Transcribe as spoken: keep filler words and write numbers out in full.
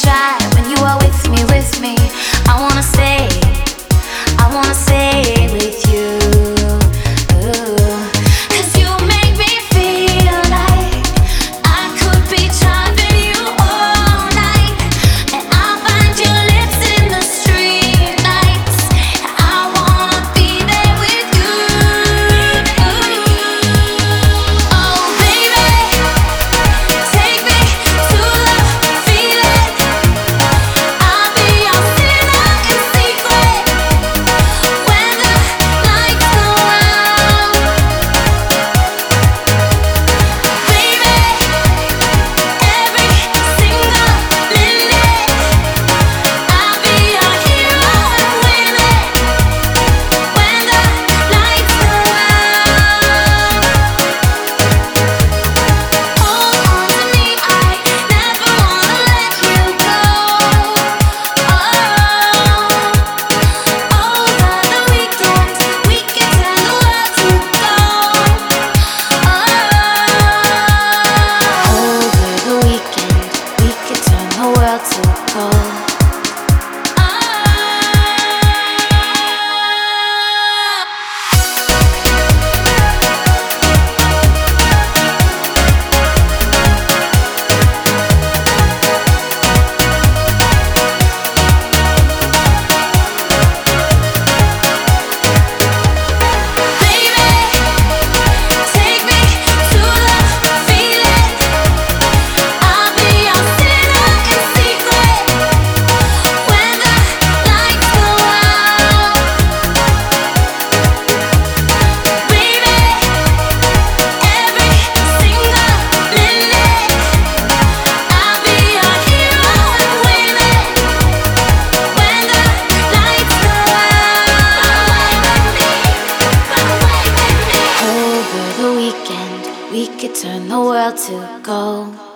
try when you are with me, with me. I wanna stay, I wanna stay with you. Ooh. 'Cause you make me feel like I could be driving you all night, and I'll find your lips in the street lights. I wanna be there with you. Oh baby, take me to the feeling. I'll be your sinner in secret when the lights go out. Baby, every single minute I'll be your hero and win it when the lights go out. Hold on to me, I never wanna let you go. Oh, over the weekend, we can turn the world to gold. Oh, over the weekend, we could turn the world to gold. Baby, take me to the feeling. I'll be your sinner in secret when the lights go out. Baby, every single minute I'll be your hero and win it when the lights go out. Over the weekend, we could turn the world to gold.